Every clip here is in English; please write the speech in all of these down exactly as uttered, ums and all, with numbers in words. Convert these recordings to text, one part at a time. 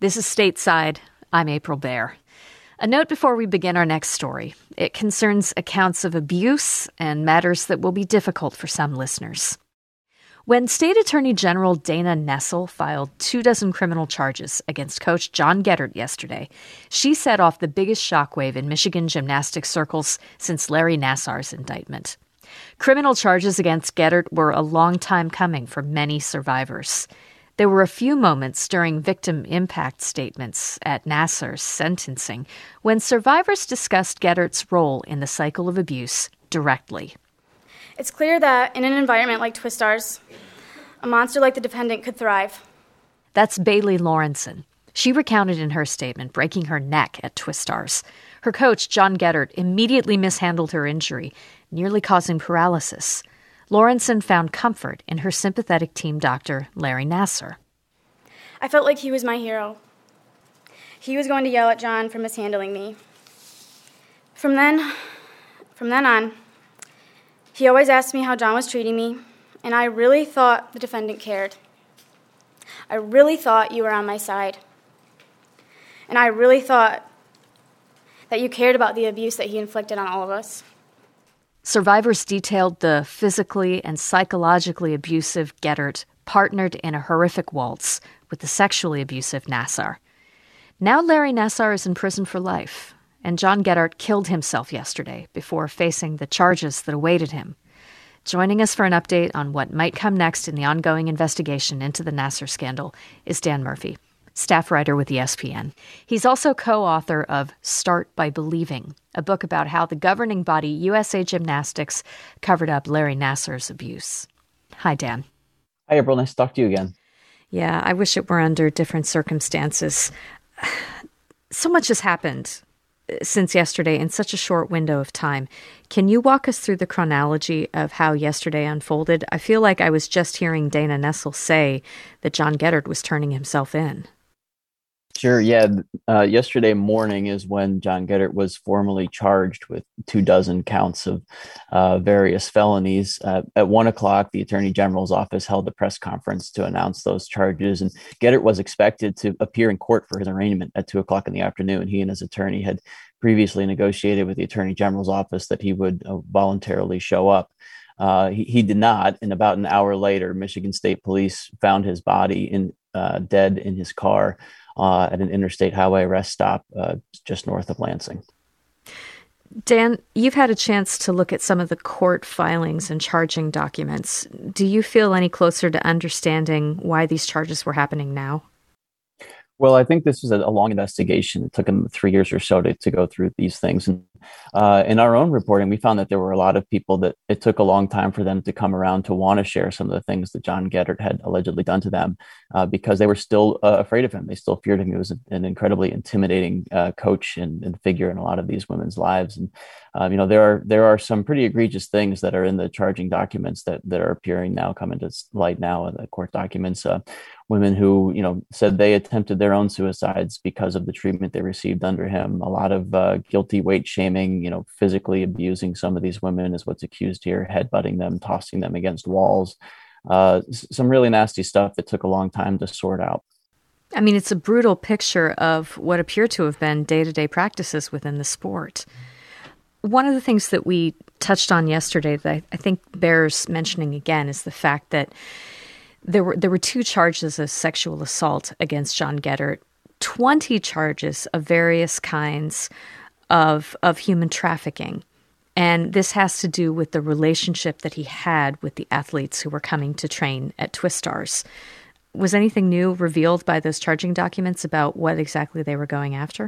This is Stateside. I'm April Baer. A note before we begin our next story. It concerns accounts of abuse and matters that will be difficult for some listeners. When State Attorney General Dana Nessel filed two dozen criminal charges against Coach John Geddert yesterday, she set off the biggest shockwave in Michigan gymnastics circles since Larry Nassar's indictment. Criminal charges against Geddert were a long time coming for many survivors. There were a few moments during victim impact statements at Nassar's sentencing when survivors discussed Geddert's role in the cycle of abuse directly. It's clear that in an environment like Twistars, a monster like the defendant could thrive. That's Bailey Lawrenson. She recounted in her statement breaking her neck at Twistars. Her coach, John Geddert, immediately mishandled her injury, nearly causing paralysis. Lawrenson found comfort in her sympathetic team doctor, Larry Nassar. I felt like he was my hero. He was going to yell at John for mishandling me. From then, from then on, he always asked me how John was treating me, and I really thought the defendant cared. I really thought you were on my side. And I really thought that you cared about the abuse that he inflicted on all of us. Survivors detailed the physically and psychologically abusive Geddert partnered in a horrific waltz with the sexually abusive Nassar. Now Larry Nassar is in prison for life, and John Geddert killed himself yesterday before facing the charges that awaited him. Joining us for an update on what might come next in the ongoing investigation into the Nassar scandal is Dan Murphy, staff writer with E S P N. He's also co-author of Start by Believing, a book about how the governing body U S A Gymnastics covered up Larry Nassar's abuse. Hi, Dan. Hi, April. Nice to talk to you again. Yeah, I wish it were under different circumstances. So much has happened since yesterday in such a short window of time. Can you walk us through the chronology of how yesterday unfolded? I feel like I was just hearing Dana Nessel say that John Geddert was turning himself in. Sure. Yeah. Uh, yesterday morning is when John Geddert was formally charged with two dozen counts of uh, various felonies. Uh, at one o'clock, the Attorney General's office held a press conference to announce those charges. And Geddert was expected to appear in court for his arraignment at two o'clock in the afternoon. He and his attorney had previously negotiated with the Attorney General's office that he would uh, voluntarily show up. Uh, he, he did not. And about an hour later, Michigan State Police found his body in uh, dead in his car Uh, at an interstate highway rest stop uh, just north of Lansing. Dan, you've had a chance to look at some of the court filings and charging documents. Do you feel any closer to understanding why these charges were happening now? Well, I think this was a long investigation. It took them three years or so to, to go through these things. And uh, in our own reporting, we found that there were a lot of people that it took a long time for them to come around to want to share some of the things that John Geddert had allegedly done to them uh, because they were still uh, afraid of him. They still feared him. He was an incredibly intimidating uh, coach and, and figure in a lot of these women's lives. And, um, you know, there are there are some pretty egregious things that are in the charging documents that, that are appearing now, coming to light now in the court documents. Uh, women who, you know, said they attempted their own suicides because of the treatment they received under him. A lot of uh, guilty weight shaming, you know, physically abusing some of these women is what's accused here, headbutting them, tossing them against walls. Uh, some really nasty stuff that took a long time to sort out. I mean, it's a brutal picture of what appear to have been day-to-day practices within the sport. One of the things that we touched on yesterday that I, I think bears mentioning again is the fact that There were there were two charges of sexual assault against John Geddert, twenty charges of various kinds of of human trafficking. And this has to do with the relationship that he had with the athletes who were coming to train at Twistars. Was anything new revealed by those charging documents about what exactly they were going after?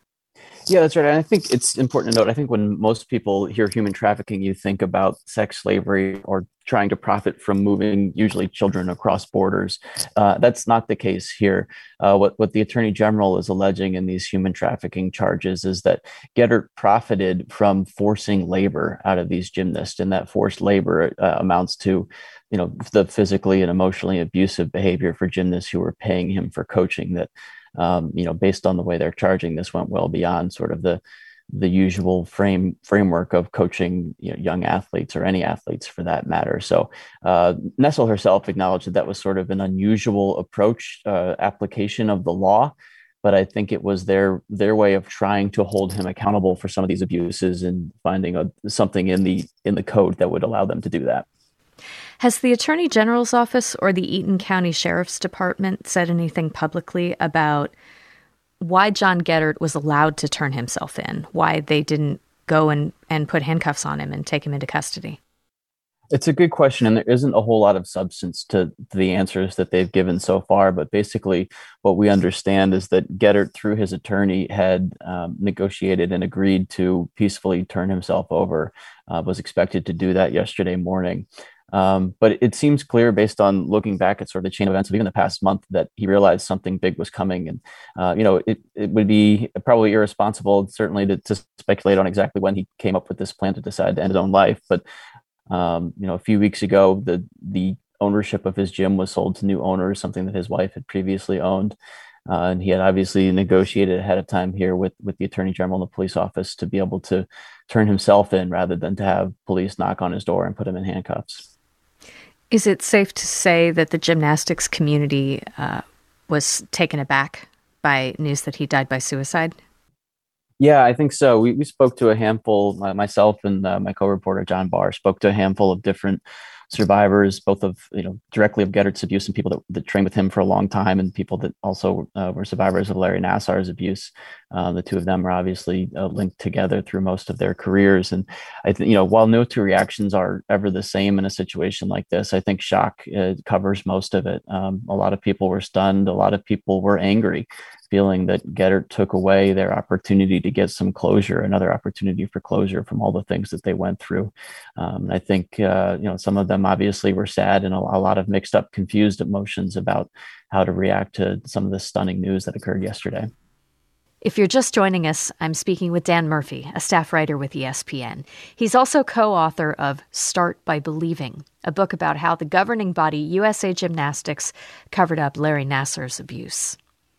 Yeah, that's right. And I think it's important to note, I think when most people hear human trafficking, you think about sex slavery or trying to profit from moving usually children across borders. Uh, that's not the case here. Uh, what, what the Attorney General is alleging in these human trafficking charges is that Geddert profited from forcing labor out of these gymnasts, and that forced labor uh, amounts to, you know, the physically and emotionally abusive behavior for gymnasts who were paying him for coaching that, um, you know, based on the way they're charging, this went well beyond sort of the the usual frame framework of coaching, you know, young athletes or any athletes for that matter. So uh, Nessel herself acknowledged that that was sort of an unusual approach, uh, application of the law. but I think it was their their way of trying to hold him accountable for some of these abuses and finding a, something in the in the code that would allow them to do that. Has the Attorney General's office or the Eaton County Sheriff's Department said anything publicly about why John Geddert was allowed to turn himself in, why they didn't go and, and put handcuffs on him and take him into custody? It's a good question, and there isn't a whole lot of substance to the answers that they've given so far. But basically, what we understand is that Geddert, through his attorney, had um, negotiated and agreed to peacefully turn himself over, uh, was expected to do that yesterday morning. Um, but it seems clear, based on looking back at sort of the chain of events of even the past month, that he realized something big was coming. And, uh, you know, it, it would be probably irresponsible, certainly, to, to speculate on exactly when he came up with this plan to decide to end his own life. But Um, you know, a few weeks ago, the the ownership of his gym was sold to new owners, something that his wife had previously owned. Uh, and he had obviously negotiated ahead of time here with, with the Attorney General and the police office to be able to turn himself in rather than to have police knock on his door and put him in handcuffs. Is it safe to say that the gymnastics community uh, was taken aback by news that he died by suicide? Yeah, I think so. We we spoke to a handful, uh, myself and uh, my co-reporter John Barr spoke to a handful of different survivors, both of, you know, directly of Geddert's abuse and people that, that trained with him for a long time, and people that also uh, were survivors of Larry Nassar's abuse. Uh, the two of them are obviously uh, linked together through most of their careers. And I think, you know, while no two reactions are ever the same in a situation like this, I think shock uh, covers most of it. Um, a lot of people were stunned. A lot of people were angry, feeling that Geddert took away their opportunity to get some closure, another opportunity for closure from all the things that they went through. Um, I think, uh, you know, some of them obviously were sad and a, a lot of mixed up, confused emotions about how to react to some of the stunning news that occurred yesterday. If you're just joining us, I'm speaking with Dan Murphy, a staff writer with E S P N. He's also co-author of Start by Believing, a book about how the governing body U S A Gymnastics covered up Larry Nassar's abuse.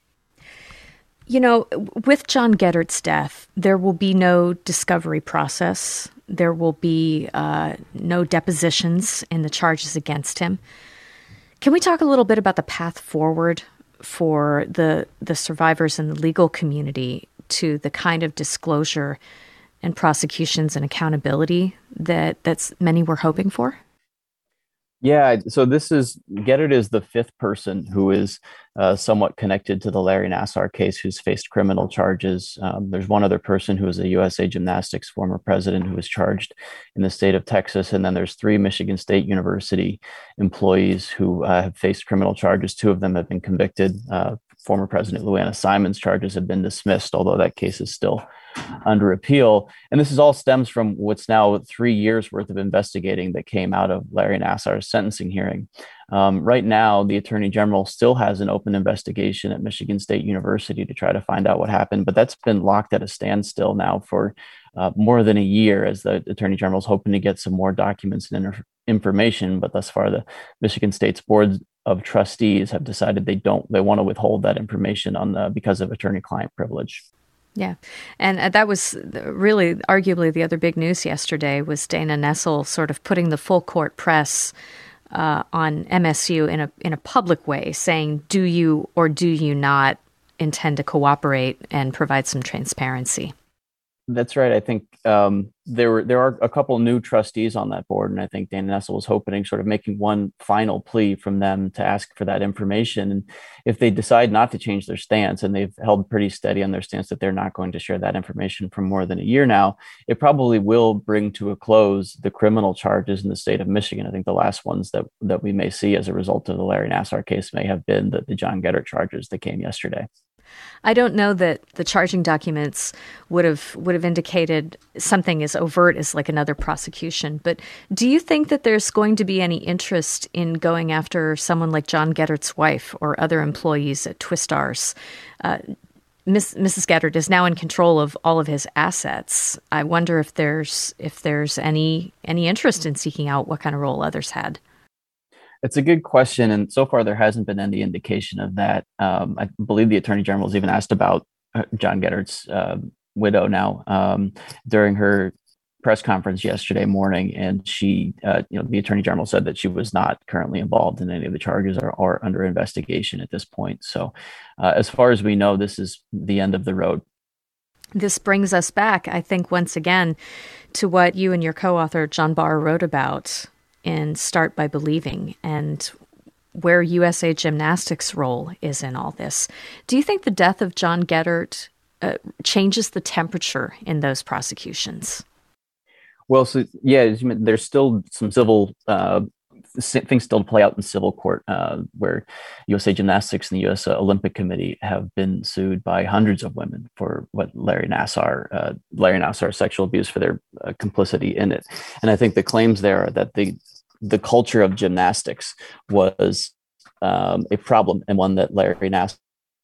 You know, with John Geddert's death, there will be no discovery process. There will be uh, no depositions in the charges against him. Can we talk a little bit about the path forward for the the survivors and the legal community to the kind of disclosure and prosecutions and accountability that that's many were hoping for? Yeah, so this is, Geddert is the fifth person who is uh, somewhat connected to the Larry Nassar case who's faced criminal charges. Um, there's one other person who is a U S A Gymnastics former president who was charged in the state of Texas. And then there's three Michigan State University employees who uh, have faced criminal charges. Two of them have been convicted. Uh, former President Lou Anna Simon's charges have been dismissed, although that case is still under appeal. And this is all stems from what's now three years worth of investigating that came out of Larry Nassar's sentencing hearing. Um, right now, the Attorney General still has an open investigation at Michigan State University to try to find out what happened, but that's been locked at a standstill now for uh, more than a year, as the Attorney General is hoping to get some more documents and inter- information. But thus far, the Michigan State's Board of Trustees have decided they don't, they want to withhold that information on the, because of attorney-client privilege. Yeah. And uh, that was really arguably the other big news yesterday was Dana Nessel sort of putting the full court press uh, on M S U in a in a public way, saying, do you or do you not intend to cooperate and provide some transparency? That's right. I think um, there were there are a couple new trustees on that board, and I think Dana Nessel was hoping, sort of making one final plea from them to ask for that information. And if they decide not to change their stance, and they've held pretty steady on their stance that they're not going to share that information for more than a year now, it probably will bring to a close the criminal charges in the state of Michigan. I think the last ones that that we may see as a result of the Larry Nassar case may have been the, the John Geddert charges that came yesterday. I don't know that the charging documents would have would have indicated something as overt as like another prosecution. But do you think that there's going to be any interest in going after someone like John Geddert's wife or other employees at Twistars? Uh, Miss, Missus Geddert is now in control of all of his assets. I wonder if there's if there's any any interest in seeking out what kind of role others had. It's a good question, and so far there hasn't been any indication of that. Um, I believe the Attorney General has even asked about John Geddert's uh, widow now um, during her press conference yesterday morning, and she, uh, you know, the attorney general said that she was not currently involved in any of the charges or are under investigation at this point. So, uh, as far as we know, this is the end of the road. This brings us back, I think, once again, to what you and your co-author John Barr wrote about in Start by Believing, and where U S A Gymnastics' role is in all this. Do you think the death of John Geddert uh, changes the temperature in those prosecutions? Well, so yeah, there's still some civil uh, things still to play out in civil court, uh, where U S A Gymnastics and the U S Olympic Committee have been sued by hundreds of women for what Larry Nassar, uh, Larry Nassar sexual abuse, for their uh, complicity in it. And I think the claims there are that the the culture of gymnastics was um, a problem, and one that Larry Nassar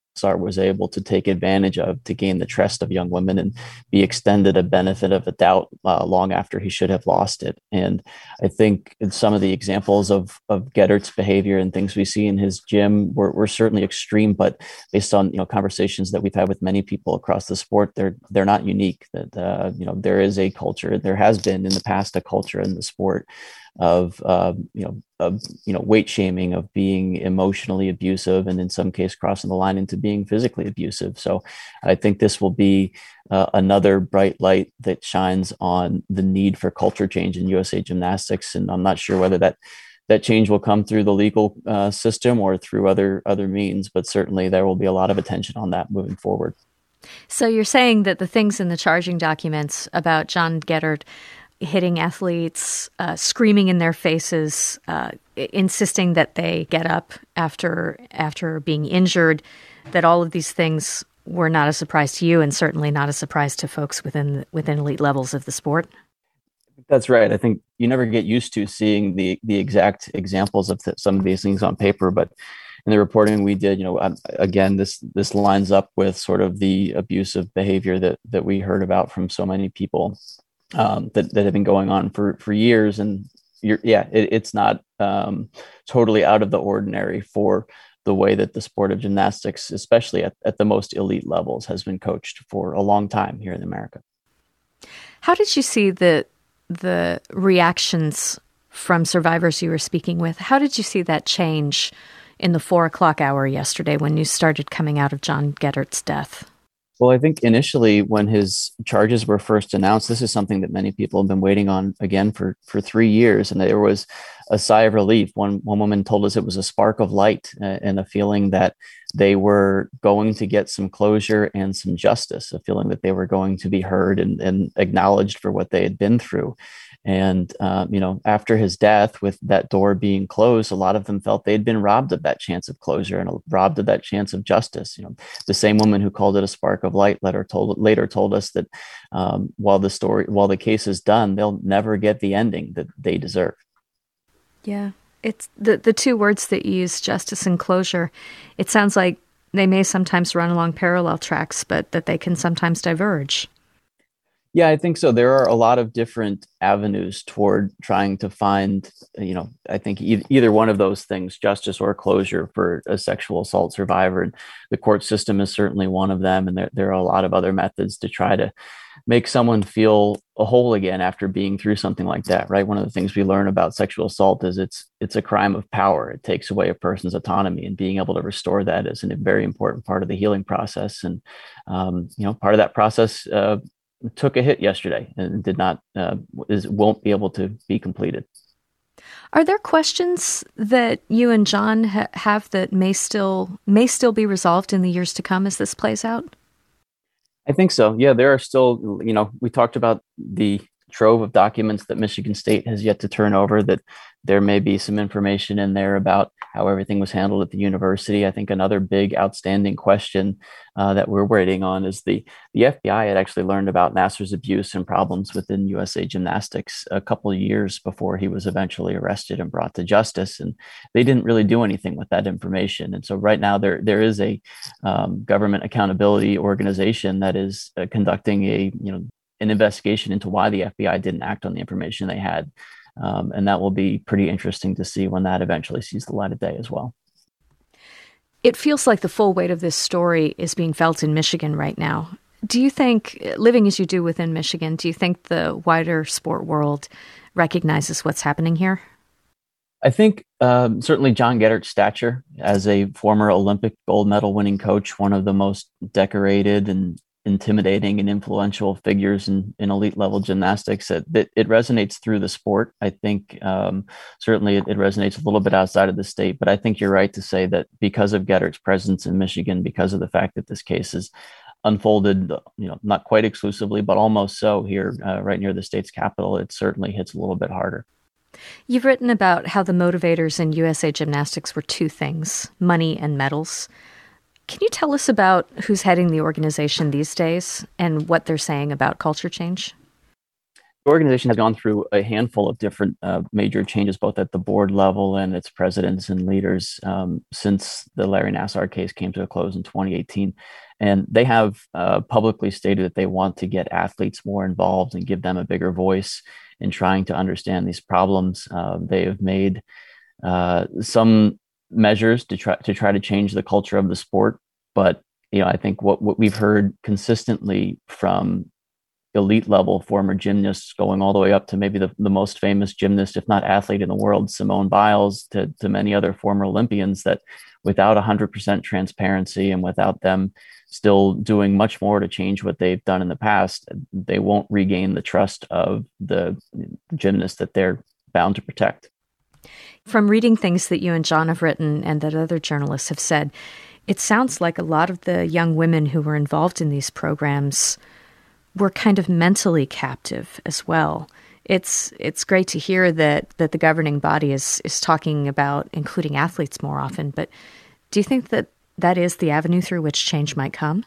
was able to take advantage of to gain the trust of young women and be extended a benefit of a doubt uh, long after he should have lost it. And I think some of the examples of of Geddert's behavior and things we see in his gym were, were certainly extreme, but based on, you know, conversations that we've had with many people across the sport, they're they're not unique. That uh, you know, there is a culture, there has been in the past a culture in the sport of uh, you know of you know weight shaming, of being emotionally abusive, and in some case crossing the line into being physically abusive. So I think this will be uh, another bright light that shines on the need for culture change in U S A Gymnastics, and I'm not sure whether that that change will come through the legal uh, system or through other other means, but certainly there will be a lot of attention on that moving forward. So you're saying that the things in the charging documents about John Geddert hitting athletes, uh, screaming in their faces, uh, insisting that they get up after after being injured, that all of these things were not a surprise to you, and certainly not a surprise to folks within within elite levels of the sport? That's right. I think you never get used to seeing the the exact examples of th- some of these things on paper, but in the reporting we did, you know, um, again, this this lines up with sort of the abusive behavior that that we heard about from so many people um, that that have been going on for for years. And you're, yeah, it, it's not um, totally out of the ordinary for the way that the sport of gymnastics, especially at, at the most elite levels, has been coached for a long time here in America. How did you see the the reactions from survivors you were speaking with? How did you see that change in the four o'clock hour yesterday when news started coming out of John Geddert's death? Well, I think initially when his charges were first announced, this is something that many people have been waiting on again for, for three years. And there was a sigh of relief. One, one woman told us it was a spark of light uh, and a feeling that they were going to get some closure and some justice, a feeling that they were going to be heard and, and acknowledged for what they had been through. And, um, you know, after his death, with that door being closed, a lot of them felt they'd been robbed of that chance of closure and robbed of that chance of justice. You know, the same woman who called it a spark of light later told, later told us that um, while the story, while the case is done, they'll never get the ending that they deserve. Yeah, it's the, the two words that you use, justice and closure. It sounds like they may sometimes run along parallel tracks, but that they can sometimes diverge. Yeah, I think so. There are a lot of different avenues toward trying to find, you know, I think e- either one of those things, justice or closure for a sexual assault survivor. And the court system is certainly one of them. And there, there are a lot of other methods to try to make someone feel a whole again after being through something like that, right? One of the things we learn about sexual assault is it's it's a crime of power. It takes away a person's autonomy, and being able to restore that is a very important part of the healing process. And, um, you know, part of that process uh, took a hit yesterday and did not uh, is won't be able to be completed. Are there questions that you and John ha- have that may still may still be resolved in the years to come as this plays out? I think so. Yeah, there are still, you know, we talked about the trove of documents that Michigan State has yet to turn over, that there may be some information in there about how everything was handled at the university. I think another big outstanding question uh, that we're waiting on is the, the F B I had actually learned about Nassar's abuse and problems within U S A Gymnastics a couple of years before he was eventually arrested and brought to justice. And they didn't really do anything with that information. And so right now there there is a um, government accountability organization that is uh, conducting a, you know, an investigation into why the F B I didn't act on the information they had. Um, and that will be pretty interesting to see when that eventually sees the light of day as well. It feels like the full weight of this story is being felt in Michigan right now. Do you think, living as you do within Michigan, do you think the wider sport world recognizes what's happening here? I think um, certainly John Gedert's stature as a former Olympic gold medal winning coach, one of the most decorated and intimidating and influential figures in, in elite level gymnastics, it, it, it resonates through the sport. I think um, certainly it, it resonates a little bit outside of the state, but I think you're right to say that because of Gedert's presence in Michigan, because of the fact that this case is unfolded, you know, not quite exclusively, but almost so here, uh, right near the state's capital, it certainly hits a little bit harder. You've written about how the motivators in U S A Gymnastics were two things, money and medals. Can you tell us about who's heading the organization these days and what they're saying about culture change? The organization has gone through a handful of different uh, major changes, both at the board level and its presidents and leaders, um, since the Larry Nassar case came to a close in twenty eighteen. And they have uh, publicly stated that they want to get athletes more involved and give them a bigger voice in trying to understand these problems. Uh, they have made uh, some measures to try to try to change the culture of the sport, but you know, I think what, what we've heard consistently from elite level former gymnasts, going all the way up to maybe the, the most famous gymnast, if not athlete in the world, Simone Biles, to, to many other former Olympians, that without one hundred percent transparency and without them still doing much more to change what they've done in the past, they won't regain the trust of the gymnasts that they're bound to protect. From reading things that you and John have written and that other journalists have said, it sounds like a lot of the young women who were involved in these programs were kind of mentally captive as well. It's it's great to hear that that the governing body is is talking about including athletes more often, but do you think that that is the avenue through which change might come?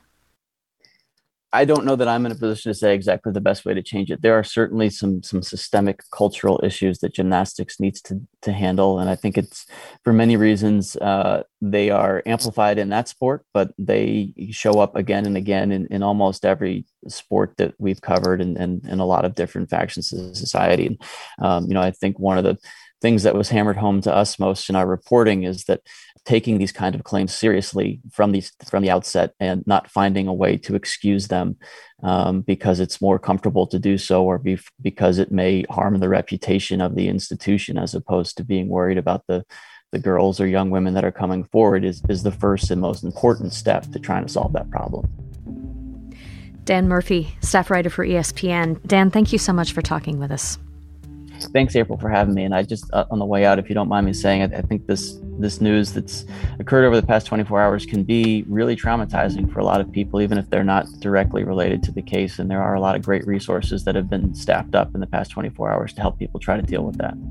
I don't know that I'm in a position to say exactly the best way to change it. There are certainly some some systemic cultural issues that gymnastics needs to to handle, and I think it's for many reasons uh, they are amplified in that sport, but they show up again and again in, in almost every sport that we've covered, and and, and a lot of different factions of society. And um, you know, I think one of the things that was hammered home to us most in our reporting is that taking these kind of claims seriously from these from the outset and not finding a way to excuse them um, because it's more comfortable to do so, or be, because it may harm the reputation of the institution, as opposed to being worried about the the girls or young women that are coming forward, is is the first and most important step to trying to solve that problem. Dan Murphy, staff writer for E S P N. Dan, thank you so much for talking with us. Thanks, April, for having me. And I just, uh, on the way out, if you don't mind me saying it, I think this this news that's occurred over the past twenty-four hours can be really traumatizing for a lot of people, even if they're not directly related to the case. And there are a lot of great resources that have been staffed up in the past twenty-four hours to help people try to deal with that.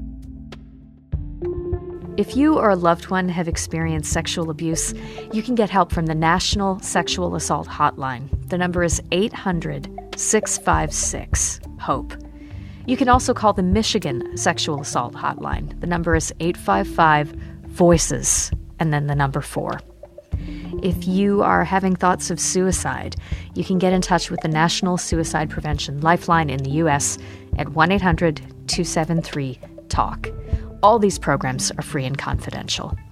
If you or a loved one have experienced sexual abuse, you can get help from the National Sexual Assault Hotline. The number is eight hundred, six five six, HOPE. You can also call the Michigan Sexual Assault Hotline. The number is eight five five, VOICES, and then the number four. If you are having thoughts of suicide, you can get in touch with the National Suicide Prevention Lifeline in the U S at one eight hundred, two seven three, TALK. All these programs are free and confidential.